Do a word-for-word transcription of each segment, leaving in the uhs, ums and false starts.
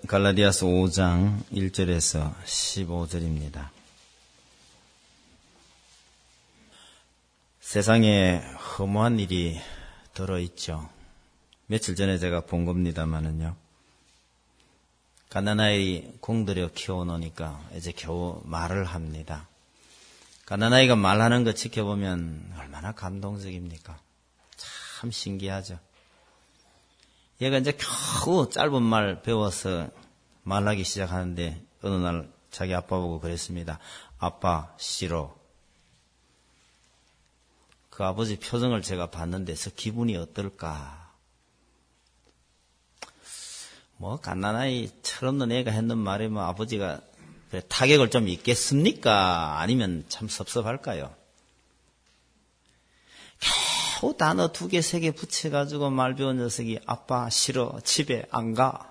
갈라디아서 오 장 일 절에서 십오 절입니다. 세상에 허무한 일이 들어있죠. 며칠 전에 제가 본 겁니다마는요. 갓난아이 공들여 키워놓으니까 이제 겨우 말을 합니다. 갓난아이가 말하는 거 지켜보면 얼마나 감동적입니까? 참 신기하죠. 얘가 이제 겨우 짧은 말 배워서 말하기 시작하는데 어느 날 자기 아빠 보고 그랬습니다. 아빠 싫어. 그 아버지 표정을 제가 봤는데 저 기분이 어떨까? 뭐 갓난아이 철없는 애가 했는 말에 뭐 아버지가 타격을 좀 있겠습니까? 아니면 참 섭섭할까요? 겨우 단어 두 개, 세 개 붙여가지고 말 배운 녀석이 아빠 싫어, 집에 안 가.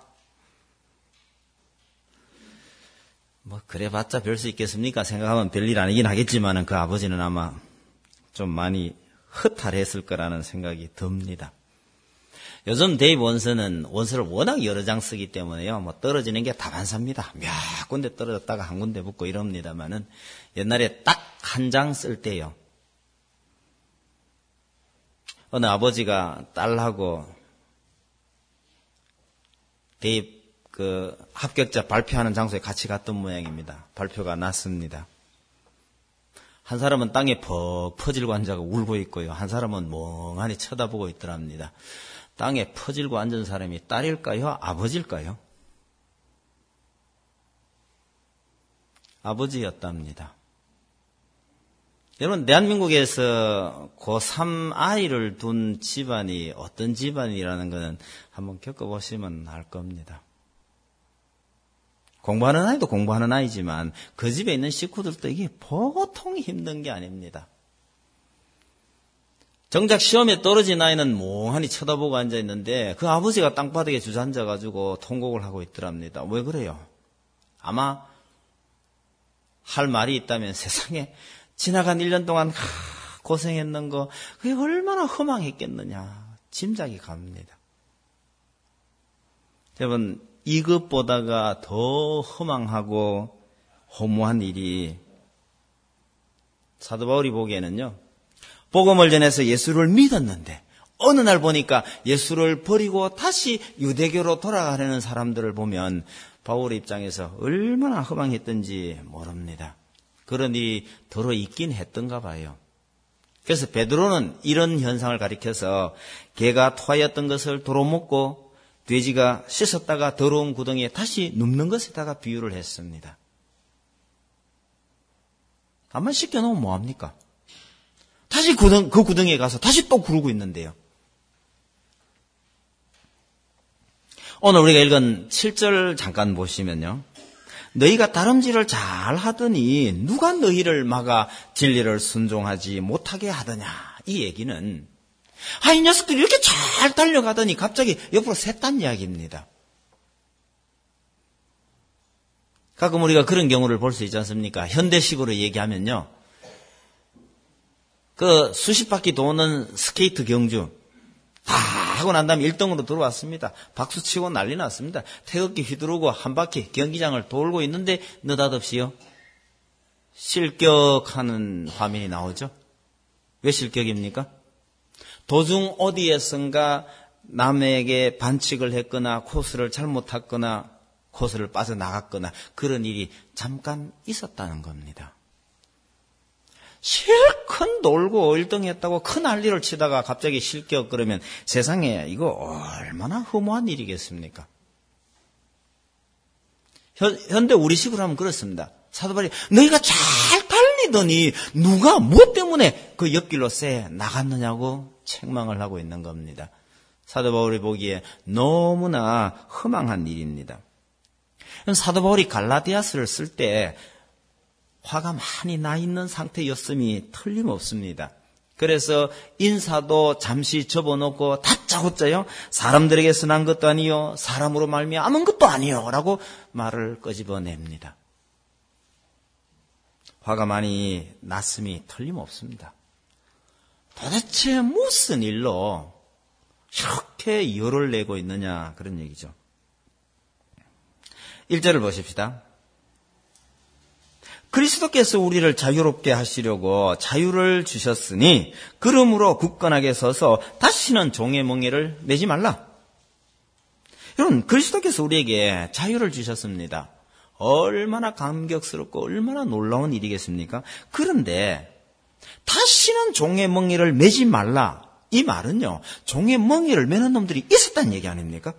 뭐 그래봤자 별 수 있겠습니까? 생각하면 별일 아니긴 하겠지만 그 아버지는 아마 좀 많이 허탈했을 거라는 생각이 듭니다. 요즘 대입 원서는 원서를 워낙 여러 장 쓰기 때문에요. 뭐 떨어지는 게 다반사입니다. 몇 군데 떨어졌다가 한 군데 붙고 이럽니다만은 옛날에 딱 한 장 쓸 때요. 어느 아버지가 딸하고 대입 그 합격자 발표하는 장소에 같이 갔던 모양입니다. 발표가 났습니다. 한 사람은 땅에 퍽 퍼질고 앉아서 울고 있고요. 한 사람은 멍하니 쳐다보고 있더랍니다. 땅에 퍼질고 앉은 사람이 딸일까요? 아버지일까요? 아버지였답니다. 여러분, 대한민국에서 고삼 아이를 둔 집안이 어떤 집안이라는 것은 한번 겪어보시면 알 겁니다. 공부하는 아이도 공부하는 아이지만 그 집에 있는 식구들도 이게 보통 힘든 게 아닙니다. 정작 시험에 떨어진 아이는 멍하니 쳐다보고 앉아있는데 그 아버지가 땅바닥에 주저앉아가지고 통곡을 하고 있더랍니다. 왜 그래요? 아마 할 말이 있다면 세상에 지나간 일 년 동안 고생했는 거 그게 얼마나 허망했겠느냐 짐작이 갑니다. 여러분 이것보다가 더 허망하고 허무한 일이 사도 바울이 보기에는요. 복음을 전해서 예수를 믿었는데 어느 날 보니까 예수를 버리고 다시 유대교로 돌아가려는 사람들을 보면 바울의 입장에서 얼마나 허망했던지 모릅니다. 그런 일이 더러 있긴 했던가 봐요. 그래서 베드로는 이런 현상을 가리켜서 개가 토하였던 것을 도로 먹고 돼지가 씻었다가 더러운 구덩이에 다시 눕는 것에다가 비유를 했습니다. 가만 씻겨놓으면 뭐합니까? 다시 구덩, 그 구덩이에 가서 다시 또 구르고 있는데요. 오늘 우리가 읽은 칠 절 잠깐 보시면요. 너희가 다름질을 잘 하더니 누가 너희를 막아 진리를 순종하지 못하게 하더냐. 이 얘기는 아, 이 녀석들이 이렇게 잘 달려가더니 갑자기 옆으로 샜단 이야기입니다. 가끔 우리가 그런 경우를 볼 수 있지 않습니까? 현대식으로 얘기하면요. 그 수십 바퀴 도는 스케이트 경주 다 하고 난 다음에 일 등으로 들어왔습니다. 박수치고 난리 났습니다. 태극기 휘두르고 한 바퀴 경기장을 돌고 있는데 느닷없이요. 실격하는 화면이 나오죠. 왜 실격입니까? 도중 어디에선가 남에게 반칙을 했거나 코스를 잘못했거나 코스를 빠져나갔거나 그런 일이 잠깐 있었다는 겁니다. 실컷 놀고 일 등 했다고 큰 난리를 치다가 갑자기 실격 그러면 세상에 이거 얼마나 허무한 일이겠습니까? 현, 현대 우리식으로 하면 그렇습니다. 사도 바울이 너희가 잘 달리더니 누가 뭐 때문에 그 옆길로 새 나갔느냐고 책망을 하고 있는 겁니다. 사도 바울이 보기에 너무나 허망한 일입니다. 사도 바울이 갈라디아서를 쓸 때 화가 많이 나 있는 상태였음이 틀림없습니다. 그래서 인사도 잠시 접어놓고 다짜고짜요. 사람들에게서 난 것도 아니요. 사람으로 말미암은 것도 아니요. 라고 말을 끄집어냅니다. 화가 많이 났음이 틀림없습니다. 도대체 무슨 일로 이렇게 열을 내고 있느냐 그런 얘기죠. 일 절을 보십시다. 그리스도께서 우리를 자유롭게 하시려고 자유를 주셨으니 그러므로 굳건하게 서서 다시는 종의 멍에를 매지 말라. 여러분, 그리스도께서 우리에게 자유를 주셨습니다. 얼마나 감격스럽고 얼마나 놀라운 일이겠습니까? 그런데 다시는 종의 멍에를 매지 말라. 이 말은요, 종의 멍에를 매는 놈들이 있었다는 얘기 아닙니까?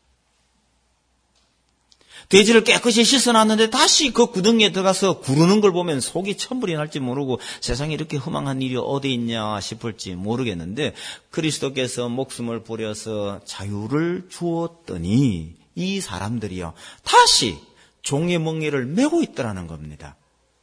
돼지를 깨끗이 씻어놨는데 다시 그 구덩이에 들어가서 구르는 걸 보면 속이 천불이 날지 모르고 세상에 이렇게 허망한 일이 어디 있냐 싶을지 모르겠는데 그리스도께서 목숨을 버려서 자유를 주었더니 이 사람들이요 다시 종의 멍에를 메고 있더라는 겁니다.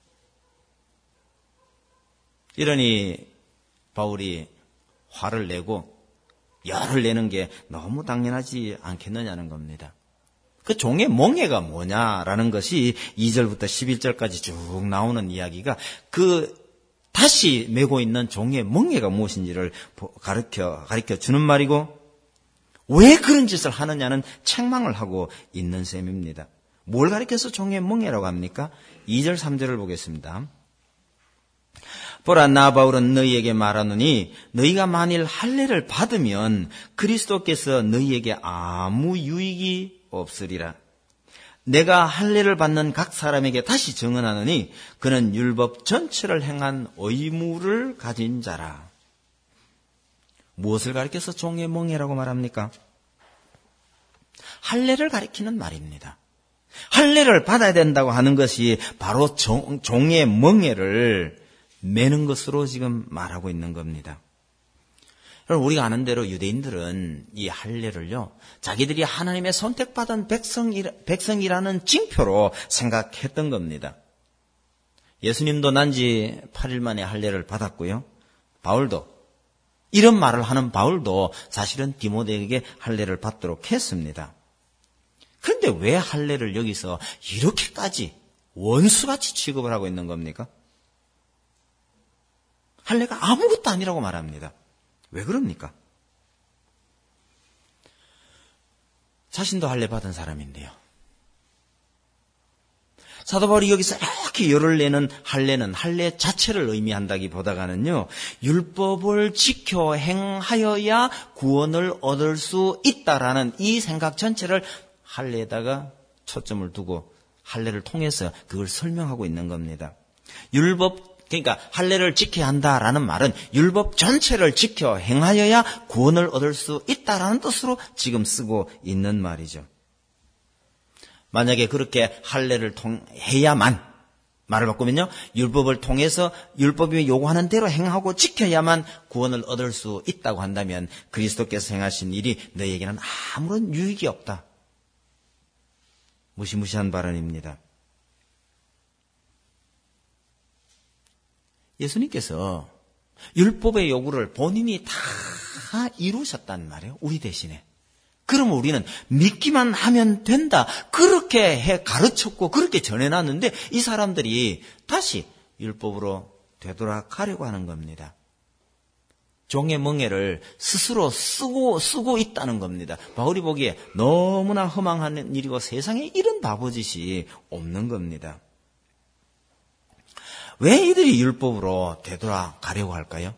이러니 바울이 화를 내고 열을 내는 게 너무 당연하지 않겠느냐는 겁니다. 그 종의 멍에가 뭐냐라는 것이 이 절부터 십일 절까지 쭉 나오는 이야기가 그 다시 메고 있는 종의 멍에가 무엇인지를 가르쳐, 가르쳐 주는 말이고 왜 그런 짓을 하느냐는 책망을 하고 있는 셈입니다. 뭘 가르쳐서 종의 멍에라고 합니까? 이 절 삼 절을 보겠습니다. 보라, 나 바울은 너희에게 말하노니 너희가 만일 할례를 받으면 그리스도께서 너희에게 아무 유익이 없으리라. 내가 할례를 받는 각 사람에게 다시 증언하노니 그는 율법 전체를 행한 의무를 가진 자라. 무엇을 가리켜서 종의 멍에라고 말합니까? 할례를 가리키는 말입니다. 할례를 받아야 된다고 하는 것이 바로 종, 종의 멍에를 매는 것으로 지금 말하고 있는 겁니다. 여러분, 우리가 아는 대로 유대인들은 이 할례를요, 자기들이 하나님의 선택받은 백성이라, 백성이라는 징표로 생각했던 겁니다. 예수님도 난지 팔 일 만에 할례를 받았고요. 바울도, 이런 말을 하는 바울도 사실은 디모데에게 할례를 받도록 했습니다. 그런데 왜 할례를 여기서 이렇게까지 원수같이 취급을 하고 있는 겁니까? 할례가 아무것도 아니라고 말합니다. 왜 그럽니까? 자신도 할례 받은 사람인데요. 사도 바울이 여기서 이렇게 열을 내는 할례는 할례 자체를 의미한다기보다는요, 율법을 지켜 행하여야 구원을 얻을 수 있다라는 이 생각 전체를 할례에다가 초점을 두고 할례를 통해서 그걸 설명하고 있는 겁니다. 율법 그러니까 할례를 지켜야 한다라는 말은 율법 전체를 지켜 행하여야 구원을 얻을 수 있다라는 뜻으로 지금 쓰고 있는 말이죠. 만약에 그렇게 할례를 통해야만, 말을 바꾸면요, 율법을 통해서 율법이 요구하는 대로 행하고 지켜야만 구원을 얻을 수 있다고 한다면 그리스도께서 행하신 일이 너희에게는 아무런 유익이 없다. 무시무시한 발언입니다. 예수님께서 율법의 요구를 본인이 다 이루셨단 말이에요. 우리 대신에. 그러면 우리는 믿기만 하면 된다. 그렇게 해 가르쳤고 그렇게 전해놨는데 이 사람들이 다시 율법으로 되돌아가려고 하는 겁니다. 종의 멍에를 스스로 쓰고 쓰고 있다는 겁니다. 바울이 보기에 너무나 허망한 일이고 세상에 이런 바보짓이 없는 겁니다. 왜 이들이 율법으로 되돌아가려고 할까요?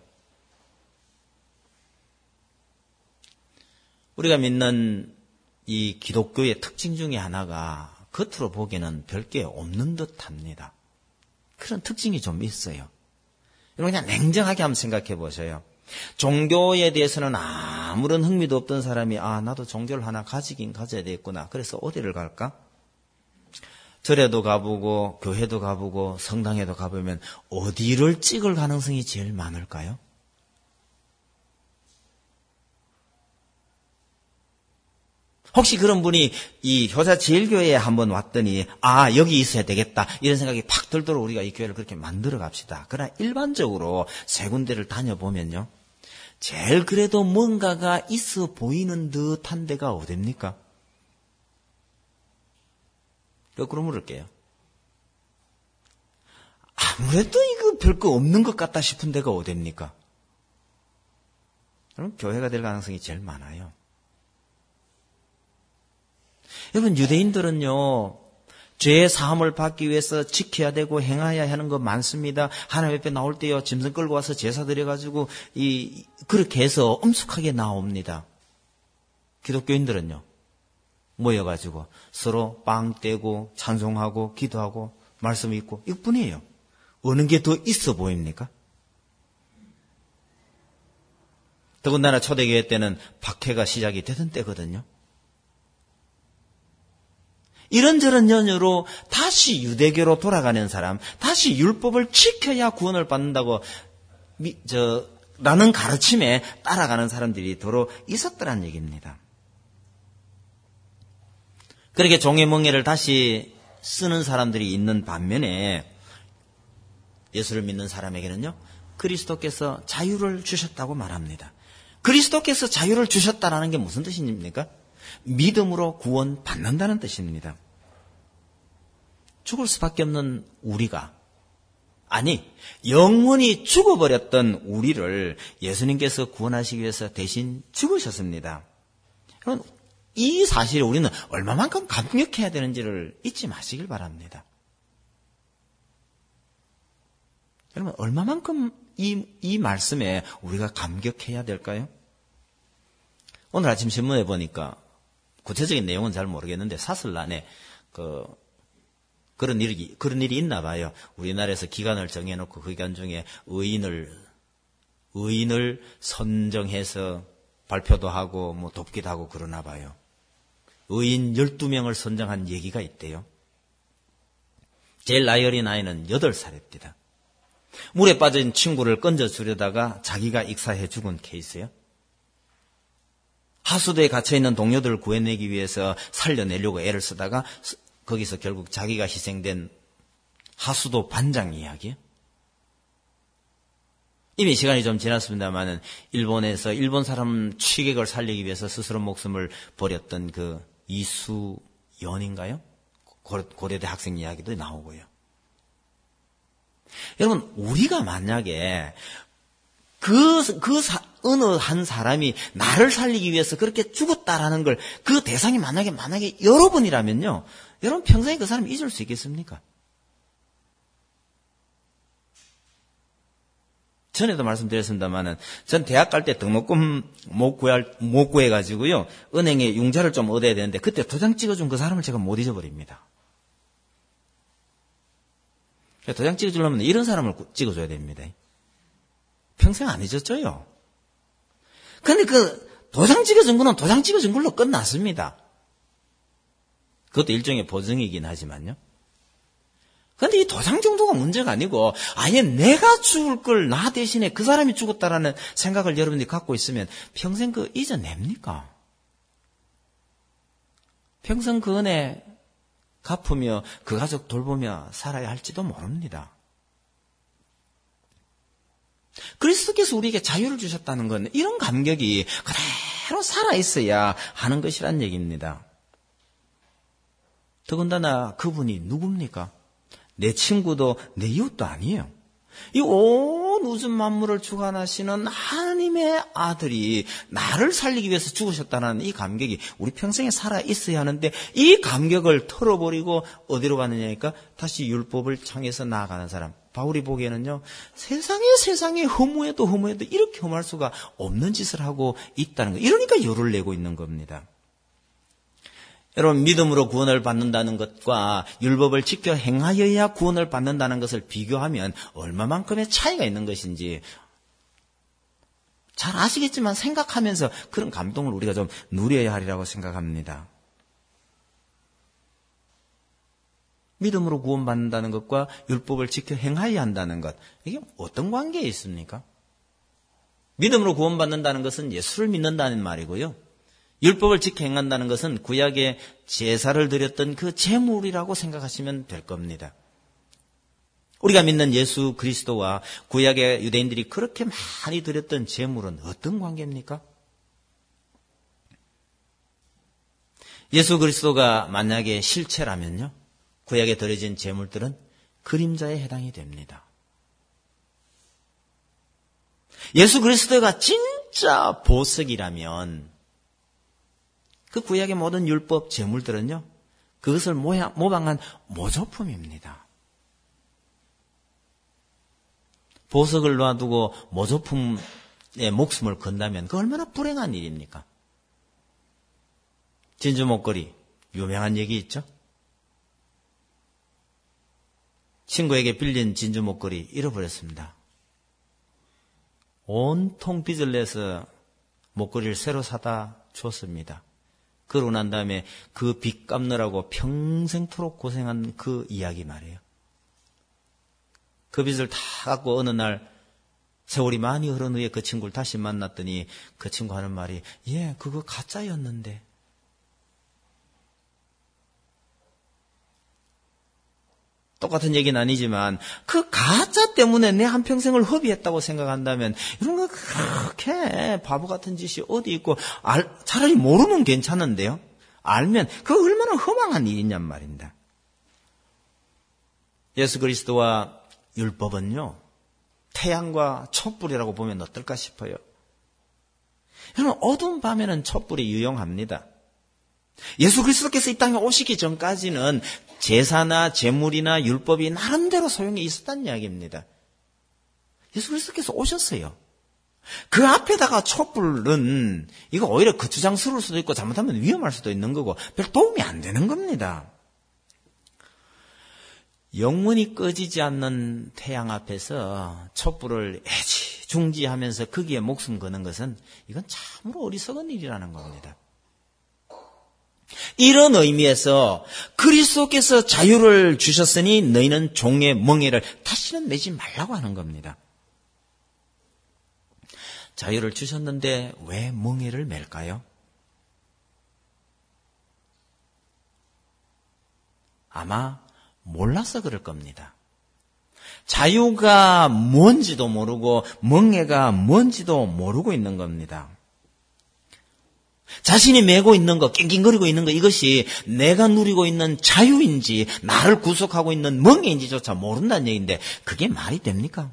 우리가 믿는 이 기독교의 특징 중에 하나가 겉으로 보기에는 별게 없는 듯합니다. 그런 특징이 좀 있어요. 여러분 그냥 냉정하게 한번 생각해 보세요. 종교에 대해서는 아무런 흥미도 없던 사람이 아 나도 종교를 하나 가지긴 가져야 되겠구나. 그래서 어디를 갈까? 절에도 가보고 교회도 가보고 성당에도 가보면 어디를 찍을 가능성이 제일 많을까요? 혹시 그런 분이 이 효자제일교회에 한번 왔더니 아 여기 있어야 되겠다 이런 생각이 팍 들도록 우리가 이 교회를 그렇게 만들어 갑시다. 그러나 일반적으로 세 군데를 다녀보면요, 제일 그래도 뭔가가 있어 보이는 듯한 데가 어딥니까? 거꾸로 물을게요. 아무래도 이거 별거 없는 것 같다 싶은 데가 어딥니까? 그럼 교회가 될 가능성이 제일 많아요. 여러분 유대인들은요 죄의 사함을 받기 위해서 지켜야 되고 행해야 하는 거 많습니다. 하나님 앞에 나올 때요, 짐승 끌고 와서 제사 드려가지고 이 그렇게 해서 엄숙하게 나옵니다. 기독교인들은요, 모여가지고 서로 빵 떼고 찬송하고 기도하고 말씀 읽고 이것뿐이에요. 어느 게 더 있어 보입니까? 더군다나 초대교회 때는 박해가 시작이 되던 때거든요. 이런저런 연유로 다시 유대교로 돌아가는 사람, 다시 율법을 지켜야 구원을 받는다고 미, 저, 라는 가르침에 따라가는 사람들이 더러 있었더란 얘기입니다. 그렇게 종의 멍에를 다시 쓰는 사람들이 있는 반면에 예수를 믿는 사람에게는요, 그리스도께서 자유를 주셨다고 말합니다. 그리스도께서 자유를 주셨다라는 게 무슨 뜻입니까? 믿음으로 구원 받는다는 뜻입니다. 죽을 수밖에 없는 우리가, 아니 영원히 죽어버렸던 우리를 예수님께서 구원하시기 위해서 대신 죽으셨습니다. 여러분, 이 사실에 우리는 얼마만큼 감격해야 되는지를 잊지 마시길 바랍니다. 여러분, 얼마만큼 이, 이 말씀에 우리가 감격해야 될까요? 오늘 아침 신문에 보니까 구체적인 내용은 잘 모르겠는데 사설란에 그 그런 일이 그런 일이 있나 봐요. 우리나라에서 기간을 정해놓고 그 기간 중에 의인을 의인을 선정해서 발표도 하고 뭐 돕기도 하고 그러나 봐요. 의인 열두 명을 선정한 얘기가 있대요. 제일 나이 어린 아이는 여덟 살입니다. 물에 빠진 친구를 건져 주려다가 자기가 익사해 죽은 케이스예요. 하수도에 갇혀있는 동료들을 구해내기 위해서 살려내려고 애를 쓰다가 거기서 결국 자기가 희생된 하수도 반장 이야기예요. 이미 시간이 좀 지났습니다만은 일본에서 일본 사람 취객을 살리기 위해서 스스로 목숨을 버렸던 그 이수연인가요? 고려대 학생 이야기도 나오고요. 여러분, 우리가 만약에 그, 그 사, 어느 한 사람이 나를 살리기 위해서 그렇게 죽었다라는 걸 그 대상이 만약에 만약에 여러분이라면요, 여러분 평생에 그 사람 잊을 수 있겠습니까? 전에도 말씀드렸습니다만은 전 대학 갈 때 등록금 못 구할 못 구해 가지고요, 은행에 융자를 좀 얻어야 되는데 그때 도장 찍어준 그 사람을 제가 못 잊어버립니다. 도장 찍어주려면 이런 사람을 찍어줘야 됩니다. 평생 안 잊었죠요. 근데 그 도장 찍어준 거는 도장 찍어준 걸로 끝났습니다. 그것도 일종의 보증이긴 하지만요. 근데 이 도장 정도가 문제가 아니고 아예 내가 죽을 걸 나 대신에 그 사람이 죽었다라는 생각을 여러분들이 갖고 있으면 평생 그 잊어냅니까? 평생 그 은혜 갚으며 그 가족 돌보며 살아야 할지도 모릅니다. 그리스도께서 우리에게 자유를 주셨다는 건 이런 감격이 그대로 살아있어야 하는 것이란 얘기입니다. 더군다나 그분이 누굽니까? 내 친구도 내 이웃도 아니에요. 이 온 우주 만물을 주관하시는 하나님의 아들이 나를 살리기 위해서 죽으셨다는 이 감격이 우리 평생에 살아있어야 하는데, 이 감격을 털어버리고 어디로 가느냐니까 다시 율법을 향해서 나아가는 사람. 바울이 보기에는요, 세상에 세상에 허무해도 허무해도 이렇게 험할 수가 없는 짓을 하고 있다는 거. 이러니까 열을 내고 있는 겁니다. 여러분, 믿음으로 구원을 받는다는 것과 율법을 지켜 행하여야 구원을 받는다는 것을 비교하면 얼마만큼의 차이가 있는 것인지 잘 아시겠지만 생각하면서 그런 감동을 우리가 좀 누려야 하리라고 생각합니다. 믿음으로 구원받는다는 것과 율법을 지켜 행하여야 한다는 것, 이게 어떤 관계에 있습니까? 믿음으로 구원받는다는 것은 예수를 믿는다는 말이고요. 율법을 지켜 행한다는 것은 구약에 제사를 드렸던 그 제물이라고 생각하시면 될 겁니다. 우리가 믿는 예수 그리스도와 구약의 유대인들이 그렇게 많이 드렸던 제물은 어떤 관계입니까? 예수 그리스도가 만약에 실체라면요, 구약에 드려진 제물들은 그림자에 해당이 됩니다. 예수 그리스도가 진짜 보석이라면 그 구약의 모든 율법 제물들은요, 그것을 모방한 모조품입니다. 보석을 놔두고 모조품에 목숨을 건다면 그 얼마나 불행한 일입니까? 진주 목걸이 유명한 얘기 있죠? 친구에게 빌린 진주 목걸이 잃어버렸습니다. 온통 빚을 내서 목걸이를 새로 사다 줬습니다. 그러고 난 다음에 그 빚 갚느라고 평생토록 고생한 그 이야기 말이에요. 그 빚을 다 갚고 어느 날 세월이 많이 흐른 후에 그 친구를 다시 만났더니 그 친구 하는 말이 예, 그거 가짜였는데. 똑같은 얘기는 아니지만 그 가짜 때문에 내 한평생을 허비했다고 생각한다면 이런 거 그렇게 바보 같은 짓이 어디 있고 알, 차라리 모르면 괜찮은데요. 알면 그거 얼마나 허망한 일이냔 말입니다. 예수 그리스도와 율법은요. 태양과 촛불이라고 보면 어떨까 싶어요. 여러분 어두운 밤에는 촛불이 유용합니다. 예수 그리스도께서 이 땅에 오시기 전까지는 제사나 제물이나 율법이 나름대로 소용이 있었다는 이야기입니다. 예수 그리스도께서 오셨어요. 그 앞에다가 촛불은 이거 오히려 거추장스러울 수도 있고 잘못하면 위험할 수도 있는 거고 별 도움이 안 되는 겁니다. 영원히 꺼지지 않는 태양 앞에서 촛불을 애지중지하면서 거기에 목숨 거는 것은 이건 참으로 어리석은 일이라는 겁니다. 이런 의미에서 그리스도께서 자유를 주셨으니 너희는 종의 멍에를 다시는 매지 말라고 하는 겁니다. 자유를 주셨는데 왜 멍에를 맬까요? 아마 몰라서 그럴 겁니다. 자유가 뭔지도 모르고 멍에가 뭔지도 모르고 있는 겁니다. 자신이 메고 있는 거, 낑낑거리고 있는 거, 이것이 내가 누리고 있는 자유인지 나를 구속하고 있는 멍에인지조차 모른다는 얘기인데 그게 말이 됩니까?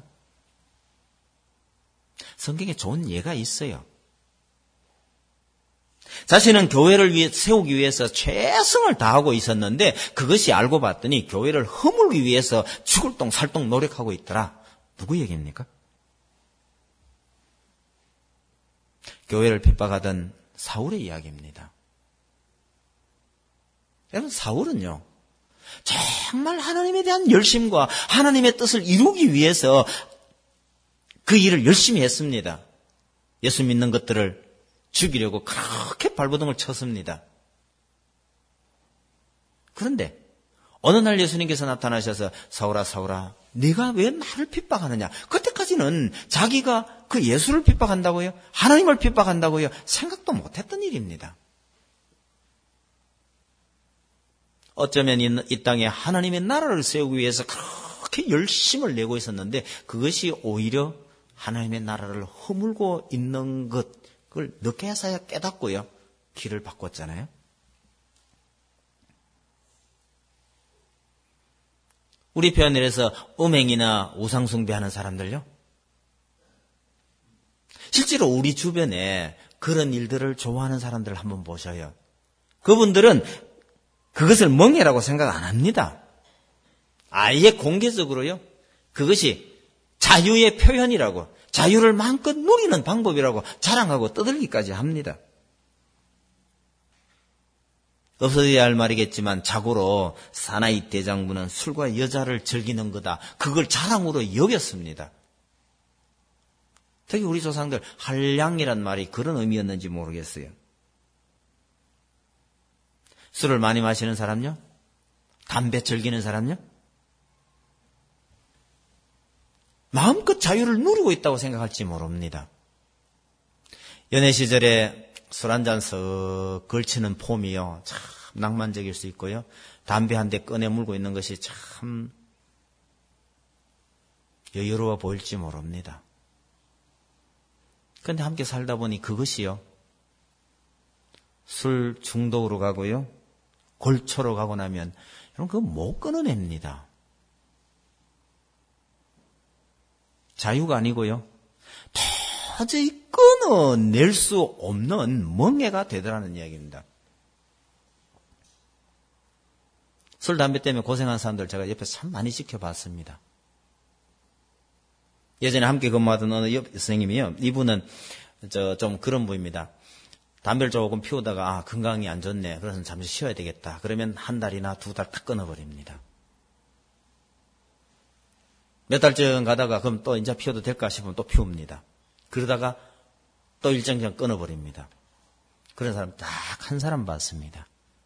성경에 좋은 예가 있어요. 자신은 교회를 위해, 세우기 위해서 최선을 다하고 있었는데 그것이 알고 봤더니 교회를 허물기 위해서 죽을 똥 살똥 노력하고 있더라. 누구 얘기입니까? 교회를 핍박하던 사울의 이야기입니다. 여러분 사울은요. 정말 하나님에 대한 열심과 하나님의 뜻을 이루기 위해서 그 일을 열심히 했습니다. 예수 믿는 것들을 죽이려고 그렇게 발버둥을 쳤습니다. 그런데 어느 날 예수님께서 나타나셔서 사울아 사울아 네가 왜 나를 핍박하느냐. 그때까지는 자기가 그 예수를 핍박한다고요? 하나님을 핍박한다고요? 생각도 못했던 일입니다. 어쩌면 이, 이 땅에 하나님의 나라를 세우기 위해서 그렇게 열심을 내고 있었는데 그것이 오히려 하나님의 나라를 허물고 있는 것을 늦게서야 깨닫고요. 길을 바꿨잖아요. 우리 표현에서 음행이나 우상숭배하는 사람들요. 실제로 우리 주변에 그런 일들을 좋아하는 사람들을 한번 보셔요. 그분들은 그것을 멍해라고 생각 안 합니다. 아예 공개적으로요. 그것이 자유의 표현이라고, 자유를 마음껏 누리는 방법이라고 자랑하고 떠들기까지 합니다. 없어져야 할 말이겠지만 자고로 사나이 대장부는 술과 여자를 즐기는 거다. 그걸 자랑으로 여겼습니다. 특히 우리 조상들 한량이란 말이 그런 의미였는지 모르겠어요. 술을 많이 마시는 사람요? 담배 즐기는 사람요? 마음껏 자유를 누리고 있다고 생각할지 모릅니다. 연애 시절에 술 한 잔 썩 걸치는 폼이요. 참 낭만적일 수 있고요. 담배 한 대 꺼내 물고 있는 것이 참 여유로워 보일지 모릅니다. 그런데 함께 살다 보니 그것이요. 술 중독으로 가고요. 골초로 가고 나면 여러분 그거 못 끊어냅니다. 자유가 아니고요. 도저히 끊어낼 수 없는 멍해가 되더라는 이야기입니다. 술, 담배 때문에 고생한 사람들 제가 옆에서 참 많이 지켜봤습니다. 예전에 함께 근무하던 어느 옆 선생님이요. 이분은 저 좀 그런 분입니다. 담배를 조금 피우다가 아, 건강이 안 좋네. 그래서 잠시 쉬어야 되겠다. 그러면 한 달이나 두 달 딱 끊어버립니다. 몇 달쯤 가다가 그럼 또 이제 피워도 될까 싶으면 또 피웁니다. 그러다가 또 일정 기간 끊어버립니다. 그런 사람 딱 한 사람 봤습니다.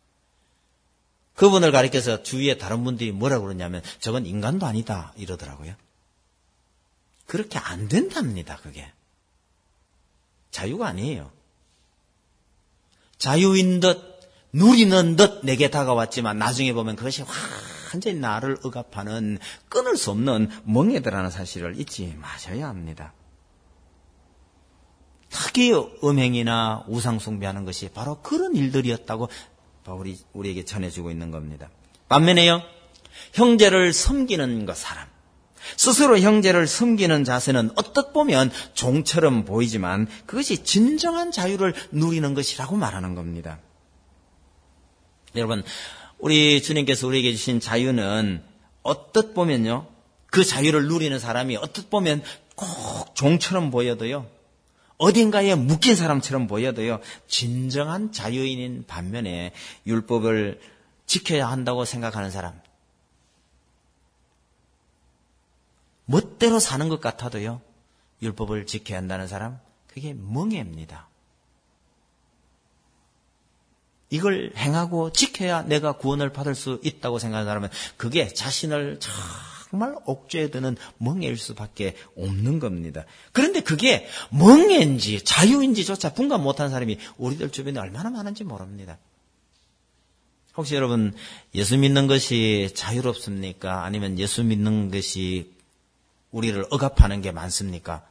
그분을 가리켜서 주위에 다른 분들이 뭐라고 그러냐면 저건 인간도 아니다 이러더라고요. 그렇게 안 된답니다. 그게. 자유가 아니에요. 자유인 듯 누리는 듯 내게 다가왔지만 나중에 보면 그것이 완전히 나를 억압하는 끊을 수 없는 멍해들라는 사실을 잊지 마셔야 합니다. 특히 음행이나 우상숭배하는 것이 바로 그런 일들이었다고 바울이 우리에게 전해주고 있는 겁니다. 반면에요, 형제를 섬기는 것 사람, 스스로 형제를 섬기는 자세는 어떻 보면 종처럼 보이지만 그것이 진정한 자유를 누리는 것이라고 말하는 겁니다. 여러분, 우리 주님께서 우리에게 주신 자유는 어떻 보면요, 그 자유를 누리는 사람이 어떻 보면 꼭 종처럼 보여도요, 어딘가에 묶인 사람처럼 보여도요, 진정한 자유인인 반면에 율법을 지켜야 한다고 생각하는 사람, 멋대로 사는 것 같아도요, 율법을 지켜야 한다는 사람, 그게 멍해입니다. 이걸 행하고 지켜야 내가 구원을 받을 수 있다고 생각하는 사람은 그게 자신을 정말 옥죄에 드는 멍해일 수밖에 없는 겁니다. 그런데 그게 멍해인지 자유인지조차 분간 못한 사람이 우리들 주변에 얼마나 많은지 모릅니다. 혹시 여러분 예수 믿는 것이 자유롭습니까? 아니면 예수 믿는 것이 우리를 억압하는 게 많습니까?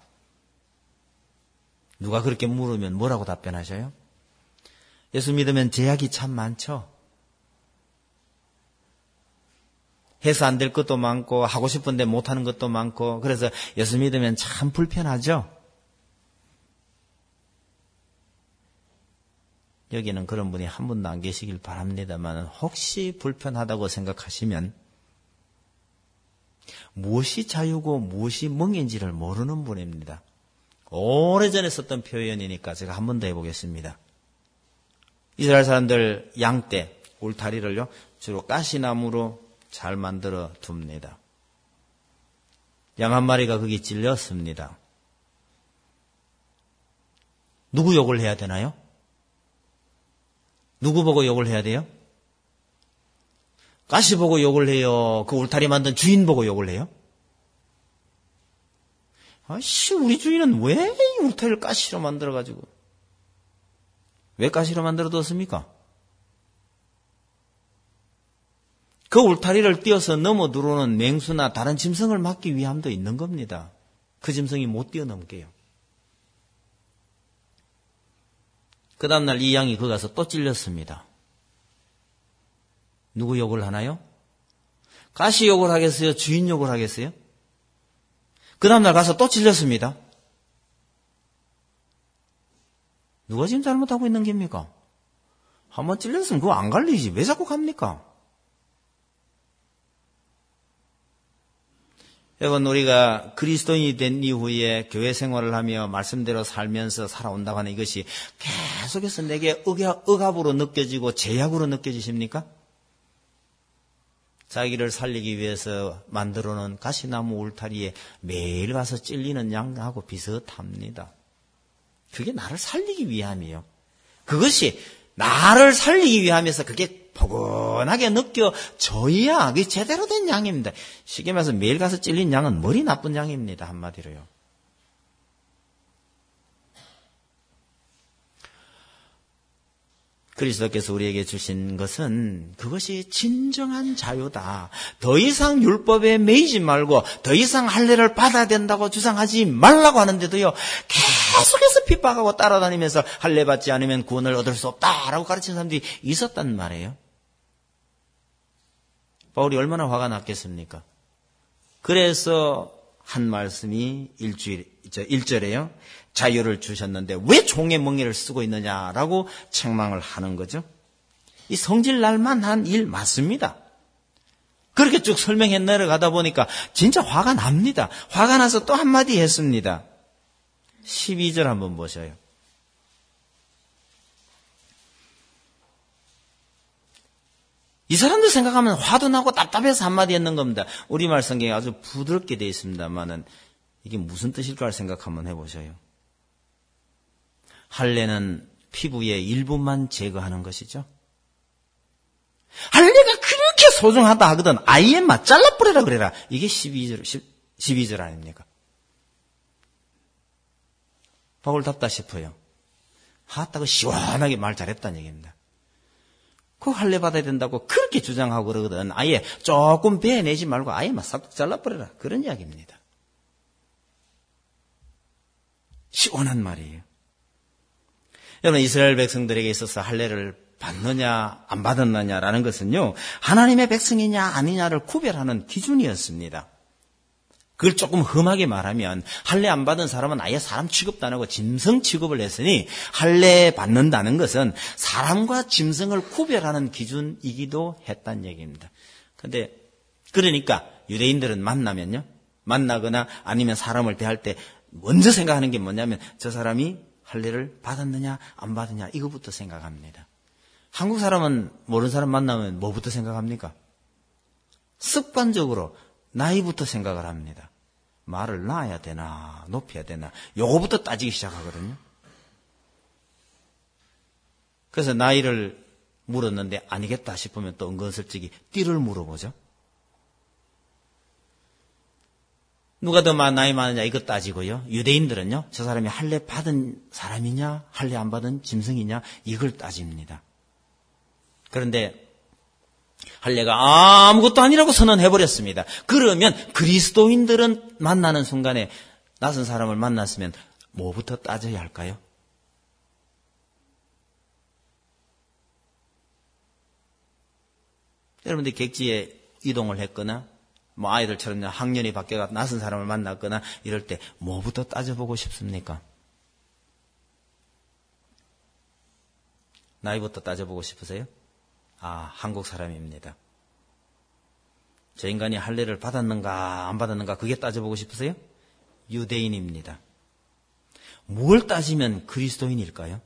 누가 그렇게 물으면 뭐라고 답변하셔요? 예수 믿으면 제약이 참 많죠. 해서 안 될 것도 많고 하고 싶은데 못하는 것도 많고 그래서 예수 믿으면 참 불편하죠. 여기는 그런 분이 한 분도 안 계시길 바랍니다만 혹시 불편하다고 생각하시면 무엇이 자유고 무엇이 멍인지를 모르는 분입니다. 오래전에 썼던 표현이니까 제가 한 번 더 해보겠습니다. 이스라엘 사람들 양떼, 울타리를요 주로 가시나무로 잘 만들어 둡니다. 양 한 마리가 거기 찔렸습니다. 누구 욕을 해야 되나요? 누구 보고 욕을 해야 돼요? 가시 보고 욕을 해요? 그 울타리 만든 주인 보고 욕을 해요? 아씨, 우리 주인은 왜 이 울타리를 가시로 만들어가지고 왜 가시로 만들어 뒀습니까? 그 울타리를 띄어서 넘어 들어오는 맹수나 다른 짐승을 막기 위함도 있는 겁니다. 그 짐승이 못 뛰어넘게요. 그 다음날 이 양이 거기 가서 또 찔렸습니다. 누구 욕을 하나요? 가시 욕을 하겠어요? 주인 욕을 하겠어요? 그 다음날 가서 또 찔렸습니다. 누가 지금 잘못하고 있는 겁니까? 한번 찔렸으면 그거 안 갈리지. 왜 자꾸 갑니까? 여러분, 우리가 그리스도인이 된 이후에 교회 생활을 하며 말씀대로 살면서 살아온다고 하는 이것이 계속해서 내게 억압으로 느껴지고 제약으로 느껴지십니까? 자기를 살리기 위해서 만들어 놓은 가시나무 울타리에 매일 가서 찔리는 양하고 비슷합니다. 그게 나를 살리기 위함이에요. 그것이 나를 살리기 위함에서 그게 포근하게 느껴져야 그게 제대로 된 양입니다. 쉽게 말해서 매일 가서 찔린 양은 머리 나쁜 양입니다. 한마디로요. 그리스도께서 우리에게 주신 것은 그것이 진정한 자유다. 더 이상 율법에 매이지 말고 더 이상 할례를 받아야 된다고 주장하지 말라고 하는데도요. 계속해서 핍박하고 따라다니면서 할례 받지 않으면 구원을 얻을 수 없다라고 가르치는 사람들이 있었단 말이에요. 바울이 얼마나 화가 났겠습니까? 그래서 한 말씀이 일주일, 일 절에요. 자유를 주셨는데 왜 종의 멍에를 쓰고 있느냐라고 책망을 하는 거죠. 이 성질 날만 한 일 맞습니다. 그렇게 쭉 설명해 내려가다 보니까 진짜 화가 납니다. 화가 나서 또 한마디 했습니다. 십이 절 한번 보셔요. 이 사람들 생각하면 화도 나고 답답해서 한마디 했는 겁니다. 우리말 성경에 아주 부드럽게 되어 있습니다만은 이게 무슨 뜻일까 생각 한번 해보셔요. 할례는 피부의 일부만 제거하는 것이죠. 할례가 그렇게 소중하다 하거든 아예 막 잘라버려라 그래라. 이게 십이 절, 십이 절 아닙니까? 바울 답다 싶어요. 하다고 시원하게 말 잘했다는 얘기입니다. 그 할례 받아야 된다고 그렇게 주장하고 그러거든. 아예 조금 베내지 말고 아예 막 싹둑 잘라버려라. 그런 이야기입니다. 시원한 말이에요. 여러분 이스라엘 백성들에게 있어서 할례를 받느냐 안 받았느냐라는 것은요. 하나님의 백성이냐 아니냐를 구별하는 기준이었습니다. 그걸 조금 험하게 말하면 할례 안 받은 사람은 아예 사람 취급도 안 하고 짐승 취급을 했으니 할례 받는다는 것은 사람과 짐승을 구별하는 기준이기도 했다는 얘기입니다. 그런데 그러니까 유대인들은 만나면요. 만나거나 아니면 사람을 대할 때 먼저 생각하는 게 뭐냐면 저 사람이 할례를 받았느냐 안 받았느냐 이거부터 생각합니다. 한국 사람은 모르는 사람 만나면 뭐부터 생각합니까? 습관적으로 나이부터 생각을 합니다. 말을 낳아야 되나 높여야 되나 요거부터 따지기 시작하거든요. 그래서 나이를 물었는데 아니겠다 싶으면 또 은근슬쩍이 띠를 물어보죠. 누가 더 나이 많으냐 이거 따지고요. 유대인들은요. 저 사람이 할례 받은 사람이냐 할례 안 받은 짐승이냐 이걸 따집니다. 그런데 할례가 아무것도 아니라고 선언해버렸습니다. 그러면 그리스도인들은 만나는 순간에 낯선 사람을 만났으면 뭐부터 따져야 할까요? 여러분들 객지에 이동을 했거나 뭐 아이들처럼 학년이 바뀌어서 낯선 사람을 만났거나 이럴 때 뭐부터 따져보고 싶습니까? 나이부터 따져보고 싶으세요? 아, 한국 사람입니다. 저 인간이 할례를 받았는가 안 받았는가 그게 따져보고 싶으세요? 유대인입니다. 뭘 따지면 그리스도인일까요?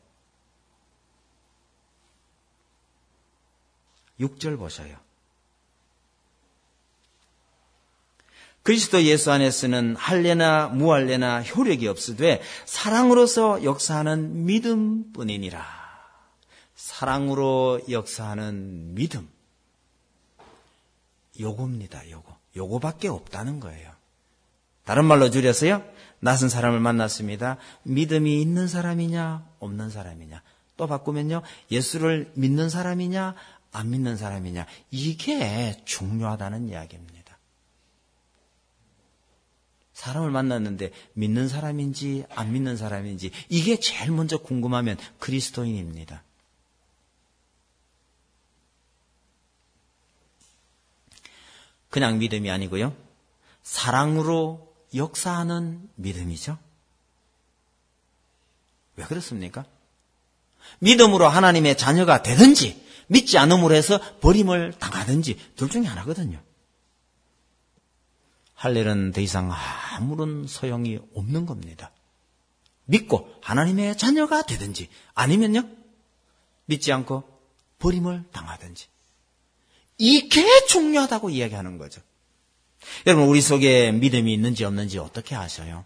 육 절 보셔요. 그리스도 예수 안에서는 할례나 무할례나 효력이 없으되 사랑으로서 역사하는 믿음뿐이니라. 사랑으로 역사하는 믿음. 요겁니다, 요거. 요거밖에 없다는 거예요. 다른 말로 줄여서요. 낯선 사람을 만났습니다. 믿음이 있는 사람이냐, 없는 사람이냐. 또 바꾸면요. 예수를 믿는 사람이냐, 안 믿는 사람이냐. 이게 중요하다는 이야기입니다. 사람을 만났는데 믿는 사람인지 안 믿는 사람인지 이게 제일 먼저 궁금하면 그리스도인입니다. 그냥 믿음이 아니고요. 사랑으로 역사하는 믿음이죠. 왜 그렇습니까? 믿음으로 하나님의 자녀가 되든지 믿지 않음으로 해서 버림을 당하든지 둘 중에 하나거든요. 할례는 더 이상 아무런 소용이 없는 겁니다. 믿고 하나님의 자녀가 되든지 아니면요. 믿지 않고 버림을 당하든지. 이게 중요하다고 이야기하는 거죠. 여러분 우리 속에 믿음이 있는지 없는지 어떻게 아셔요?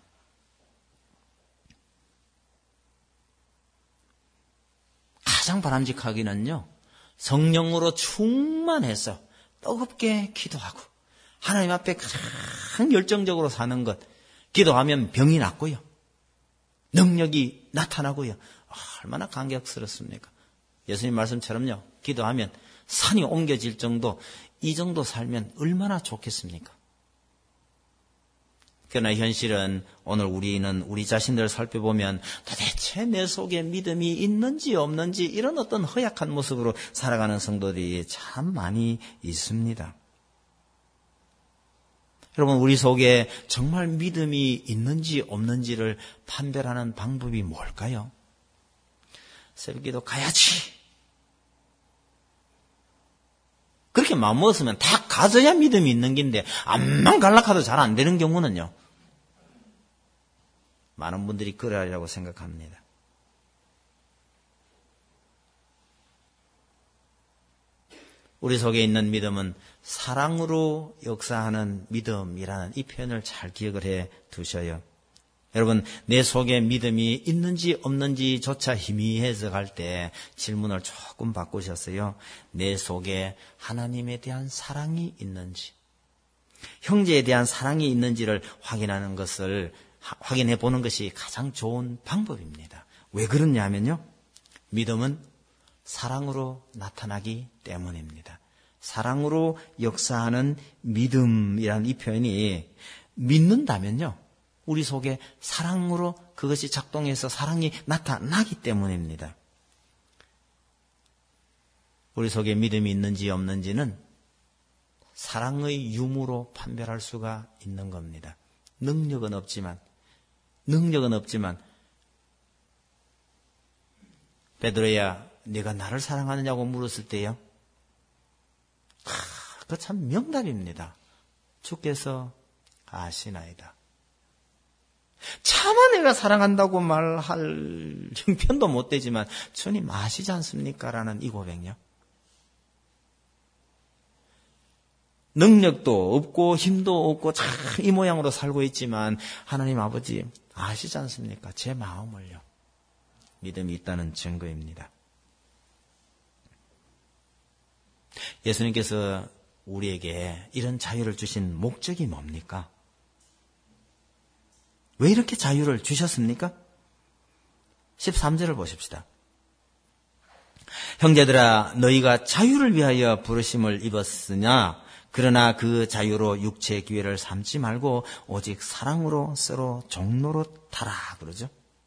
가장 바람직하기는요. 성령으로 충만해서 뜨겁게 기도하고 하나님 앞에 가장 열정적으로 사는 것. 기도하면 병이 낫고요. 능력이 나타나고요. 얼마나 감격스럽습니까? 예수님 말씀처럼요. 기도하면 산이 옮겨질 정도, 이 정도 살면 얼마나 좋겠습니까? 그러나 현실은 오늘 우리는 우리 자신들을 살펴보면 도대체 내 속에 믿음이 있는지 없는지 이런 어떤 허약한 모습으로 살아가는 성도들이 참 많이 있습니다. 여러분 우리 속에 정말 믿음이 있는지 없는지를 판별하는 방법이 뭘까요? 새벽기도 가야지. 그렇게 마음먹었으면 다 가져야 믿음이 있는 긴데 암만 갈락하도 잘 안 되는 경우는요. 많은 분들이 그러하리라고 생각합니다. 우리 속에 있는 믿음은 사랑으로 역사하는 믿음이라는 이 표현을 잘 기억을 해 두셔요. 여러분, 내 속에 믿음이 있는지 없는지조차 희미해져 갈 때 질문을 조금 바꾸셨어요. 내 속에 하나님에 대한 사랑이 있는지, 형제에 대한 사랑이 있는지를 확인하는 것을 확인해 보는 것이 가장 좋은 방법입니다. 왜 그러냐 하면요, 믿음은 사랑으로 나타나기 때문입니다. 사랑으로 역사하는 믿음이라는 이 표현이 믿는다면요, 우리 속에 사랑으로 그것이 작동해서 사랑이 나타나기 때문입니다. 우리 속에 믿음이 있는지 없는지는 사랑의 유무로 판별할 수가 있는 겁니다. 능력은 없지만, 능력은 없지만, 베드로야, 네가 나를 사랑하느냐고 물었을 때요, 아, 그거 참 명답입니다. 주께서 아시나이다. 차마 내가 사랑한다고 말할 형편도 못 되지만 주님 아시지 않습니까? 라는 이 고백요. 능력도 없고 힘도 없고 참 이 모양으로 살고 있지만 하나님 아버지 아시지 않습니까? 제 마음을요. 믿음이 있다는 증거입니다. 예수님께서 우리에게 이런 자유를 주신 목적이 뭡니까? 왜 이렇게 자유를 주셨습니까? 십삼 절을 보십시다. 형제들아, 너희가 자유를 위하여 부르심을 입었으냐? 그러나 그 자유로 육체의 기회를 삼지 말고 오직 사랑으로 서로 종노릇하라 그러죠.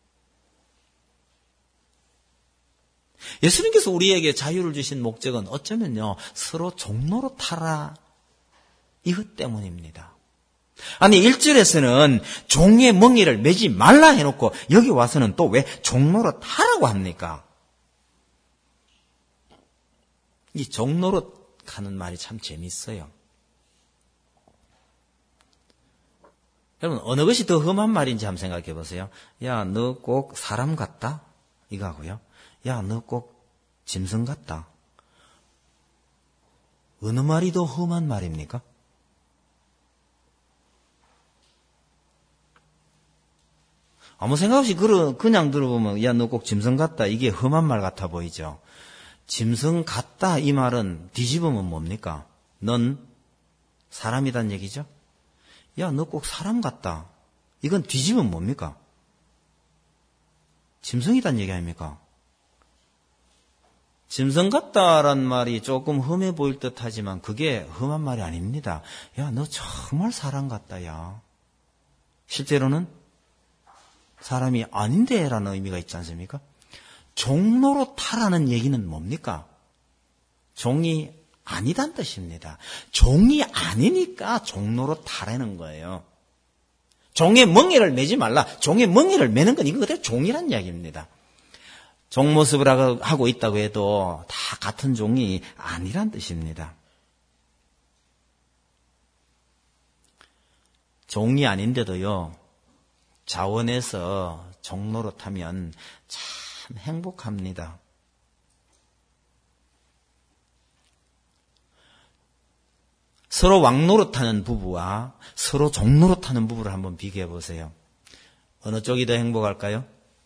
예수님께서 우리에게 자유를 주신 목적은 어쩌면요, 서로 종노릇하라 이것 때문입니다. 아니, 일 절에서는 종의 멍에를 매지 말라 해놓고 여기 와서는 또 왜 종노릇하라고 합니까? 이 종노릇 하는 말이 참 재밌어요. 여러분, 어느 것이 더 험한 말인지 한번 생각해 보세요. 야, 너 꼭 사람 같다? 이거 하고요. 야, 너 꼭 짐승 같다. 어느 말이 더 험한 말입니까? 아무 생각 없이 그냥 들어보면 야, 너 꼭 짐승 같다. 이게 험한 말 같아 보이죠. 짐승 같다 이 말은 뒤집으면 뭡니까? 넌 사람이란 얘기죠. 야, 너 꼭 사람 같다. 이건 뒤집으면 뭡니까? 짐승이란 얘기 아닙니까? 짐승 같다란 말이 조금 험해 보일 듯 하지만 그게 험한 말이 아닙니다. 야, 너 정말 사람 같다, 야. 실제로는 사람이 아닌데 라는 의미가 있지 않습니까? 종노릇하라는 얘기는 뭡니까? 종이 아니단 뜻입니다. 종이 아니니까 종노릇하라는 거예요. 종의 멍에를 매지 말라. 종의 멍에를 매는 건 이거 그대로 종이란 이야기입니다. 종 모습을 하고 있다고 해도 다 같은 종이 아니란 뜻입니다. 종이 아닌데도요, 자원해서 종노릇하면 참 행복합니다. 서로 왕노릇하는 부부와 서로 종노릇하는 부부를 한번 비교해 보세요. 어느 쪽이 더 행복할까요?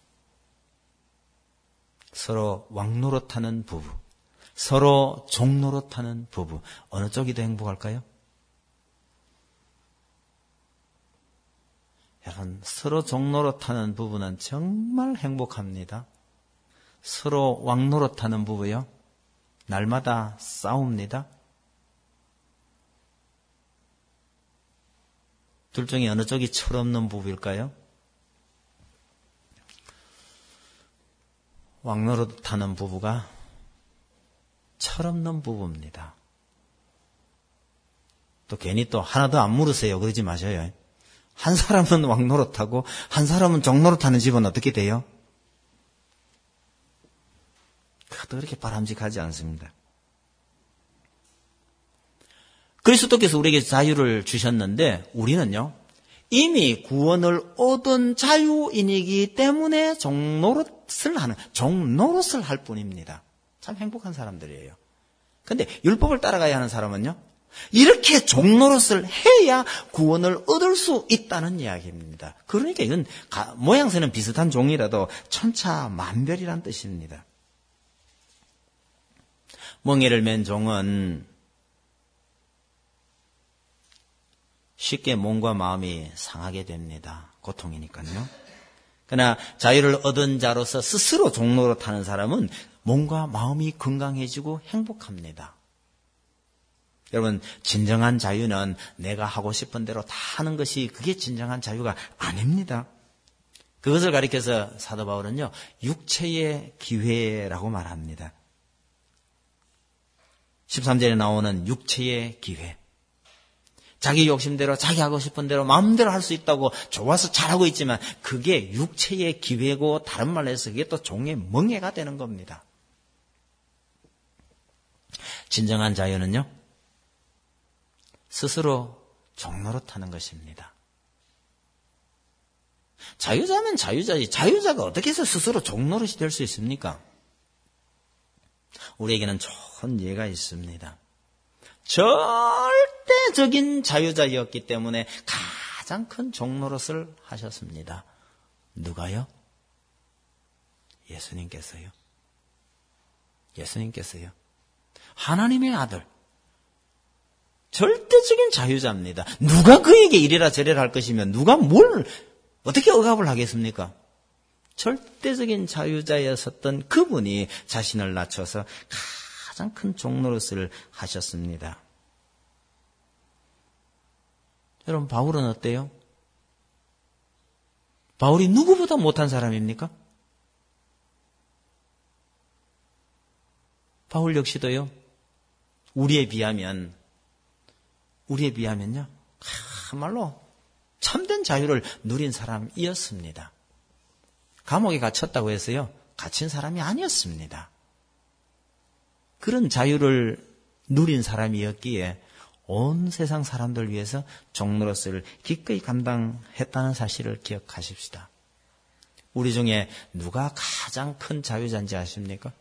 서로 왕노릇하는 부부, 서로 종노릇하는 부부, 어느 쪽이 더 행복할까요? 여러분, 서로 종노릇하는 부부는 정말 행복합니다. 서로 왕노릇하는 부부요, 날마다 싸웁니다. 둘 중에 어느 쪽이 철없는 부부일까요? 왕노릇하는 부부가 철없는 부부입니다. 또 괜히 또 하나 더 안 물으세요. 그러지 마셔요. 한 사람은 왕노릇하고 한 사람은 종노릇하는 집은 어떻게 돼요? 그것도 그렇게 바람직하지 않습니다. 그리스도께서 우리에게 자유를 주셨는데 우리는요, 이미 구원을 얻은 자유인이기 때문에 종노릇을 하는, 종노릇을 할 뿐입니다. 참 행복한 사람들이에요. 근데 율법을 따라가야 하는 사람은요, 이렇게 종노릇을 해야 구원을 얻을 수 있다는 이야기입니다. 그러니까 이건 모양새는 비슷한 종이라도 천차만별이란 뜻입니다. 멍에를 맨 종은 쉽게 몸과 마음이 상하게 됩니다. 고통이니까요. 그러나 자유를 얻은 자로서 스스로 종노릇하는 사람은 몸과 마음이 건강해지고 행복합니다. 여러분, 진정한 자유는 내가 하고 싶은 대로 다 하는 것이 그게 진정한 자유가 아닙니다. 그것을 가리켜서 사도 바울은요, 육체의 기회라고 말합니다. 십삼 절에 나오는 육체의 기회. 자기 욕심대로 자기 하고 싶은 대로 마음대로 할 수 있다고 좋아서 잘하고 있지만 그게 육체의 기회고 다른 말로 해서 그게 또 종의 멍해가 되는 겁니다. 진정한 자유는요, 스스로 종노릇하는 것입니다. 자유자면 자유자지 자유자가 어떻게 해서 스스로 종노릇이 될 수 있습니까? 우리에게는 좋은 예가 있습니다. 절대적인 자유자였기 때문에 가장 큰 종노릇을 하셨습니다. 누가요? 예수님께서요. 예수님께서요. 하나님의 아들. 절대적인 자유자입니다. 누가 그에게 이래라 저래라 할 것이면 누가 뭘 어떻게 억압을 하겠습니까? 절대적인 자유자였었던 그분이 자신을 낮춰서 가장 큰 종노릇을 하셨습니다. 여러분, 바울은 어때요? 바울이 누구보다 못한 사람입니까? 바울 역시도요, 우리에 비하면, 우리에 비하면요, 정말로 참된 자유를 누린 사람이었습니다. 감옥에 갇혔다고 해서요, 갇힌 사람이 아니었습니다. 그런 자유를 누린 사람이었기에 온 세상 사람들 위해서 종노릇을 기꺼이 감당했다는 사실을 기억하십시다. 우리 중에 누가 가장 큰 자유자인지 아십니까?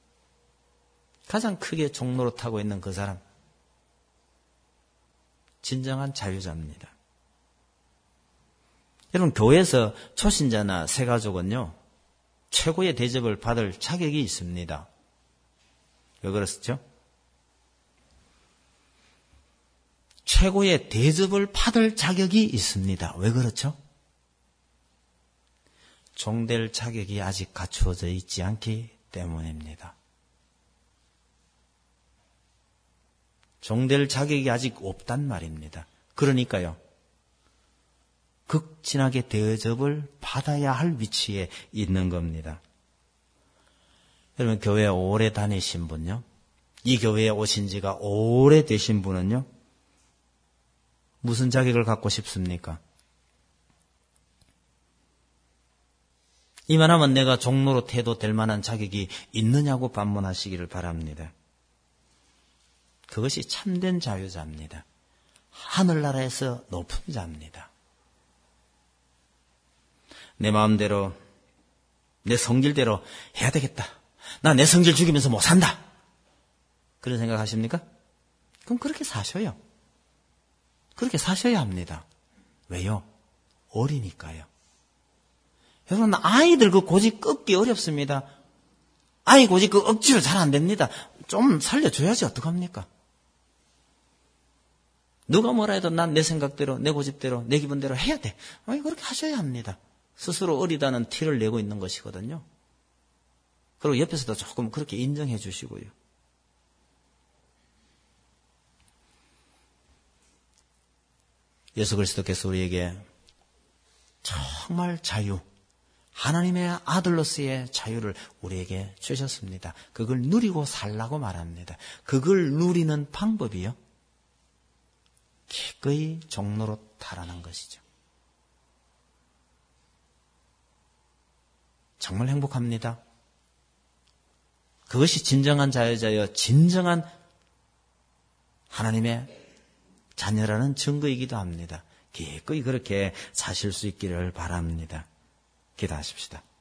가장 크게 종노릇하고 있는 그 사람, 진정한 자유자입니다. 여러분, 교회에서 초신자나 새가족은요, 최고의 대접을 받을 자격이 있습니다. 왜 그렇죠? 최고의 대접을 받을 자격이 있습니다. 왜 그렇죠? 종될 자격이 아직 갖추어져 있지 않기 때문입니다. 종될 자격이 아직 없단 말입니다. 그러니까요, 극진하게 대접을 받아야 할 위치에 있는 겁니다. 여러분, 교회 오래 다니신 분요, 이 교회에 오신 지가 오래 되신 분은요, 무슨 자격을 갖고 싶습니까? 이만하면 내가 종로로 해도 될 만한 자격이 있느냐고 반문하시기를 바랍니다. 그것이 참된 자유자입니다. 하늘나라에서 높은 자입니다. 내 마음대로, 내 성질대로 해야 되겠다. 나 내 성질 죽이면서 못 산다. 그런 생각하십니까? 그럼 그렇게 사셔요. 그렇게 사셔야 합니다. 왜요? 어리니까요. 여러분, 아이들 그 고집 꺾기 어렵습니다. 아이 고집 그 억지로 잘 안 됩니다. 좀 살려줘야지 어떡합니까? 누가 뭐라 해도 난 내 생각대로, 내 고집대로, 내 기분대로 해야 돼. 아니, 그렇게 하셔야 합니다. 스스로 어리다는 티를 내고 있는 것이거든요. 그리고 옆에서도 조금 그렇게 인정해 주시고요. 예수 그리스도께서 우리에게 정말 자유, 하나님의 아들로서의 자유를 우리에게 주셨습니다. 그걸 누리고 살라고 말합니다. 그걸 누리는 방법이요, 기꺼이 종노릇하라는 것이죠. 정말 행복합니다. 그것이 진정한 자유자여 진정한 하나님의 자녀라는 증거이기도 합니다. 기꺼이 그렇게 사실 수 있기를 바랍니다. 기도하십시다.